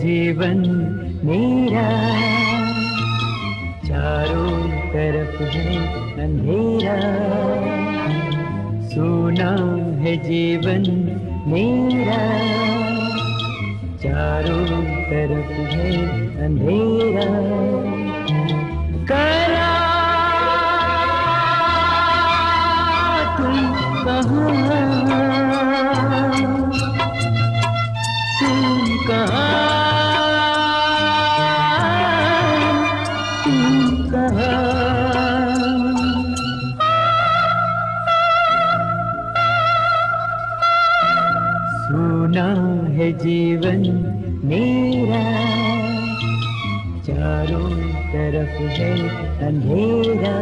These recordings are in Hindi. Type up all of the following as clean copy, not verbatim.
जीवन मेरा, चारों तरफ है अंधेरा। सुना है जीवन मेरा, चारों तरफ है अंधेरा। कला तुम कहाँ, तुम कहाँ, तुम कहाँ। सुना है जीवन मेरा, चारों तरफ है अंधेरा।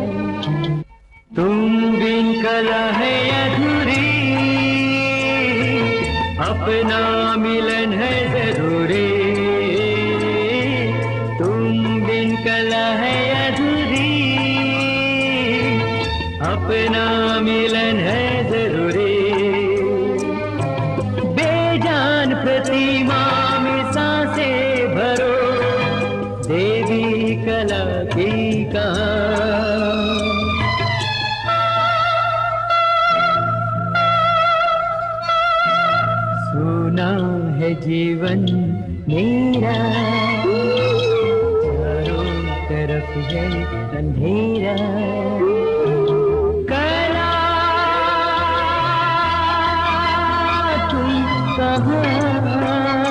तुम बिन कला है अधूरी, अपना मिलन है जरूरी। तुम बिन कला है अधूरी, अपना मिलन है जरूरी। बेजान प्रतिमा में सांसें भरो, देवी कला की कहाँ। सुना है जीवन मेरा, चारों तरफ है अंधेरा। कला तुम कहाँ,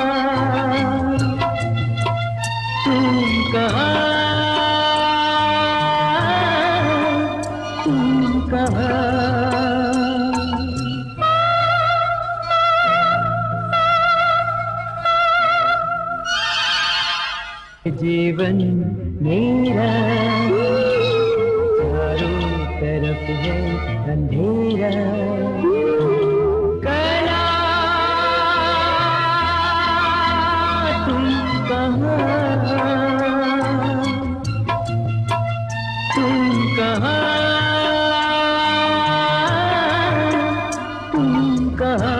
तुम कहाँ, तुम कहाँ। जीवन मेरा, चारों तरफ है अंधेरा। कला तुम कहाँ, तुम कहाँ, तुम कहाँ।